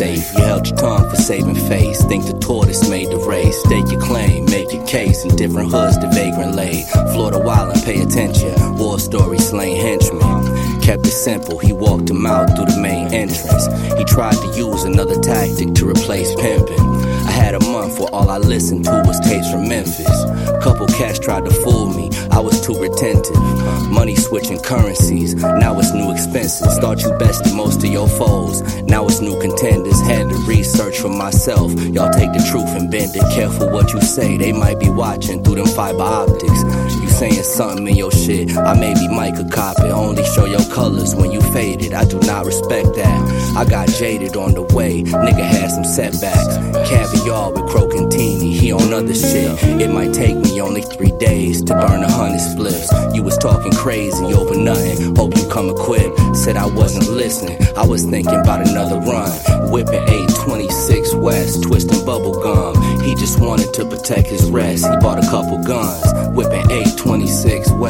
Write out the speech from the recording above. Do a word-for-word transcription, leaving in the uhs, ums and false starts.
safe. You held your tongue for saving face. Think the tortoise made the race. State your claim, make your case. In different hoods, the vagrant lay. Florida wild and pay attention. War story, slain henchmen. Kept it simple, he walked him out through the main entrance. He tried to use another tactic to replace pimping. I had a month where all I listened to was tapes from Memphis. Couple cats tried to fool me, I was too retentive. Money switching currencies, now it's new expenses. Thought you bested most of your foes, now it's new contenders. Had to research for myself, y'all take the truth and bend it. Careful what you say, they might be watching through them fiber optics. You saying something in your shit, I maybe might could cop it. Only show your colors when you faded, I do not respect that. I got jaded on the way, nigga had some setbacks. Caviar with crocantini, he on other shit. It might take me only three days to burn a hundred spliffs. You was talking crazy over nothing, hope you come equipped. Said I wasn't listening, I was thinking about another run. Whipping eight twenty-six West, twisting bubble gum. He just wanted to protect his rest, he bought a couple guns. Whipping eight twenty-six West.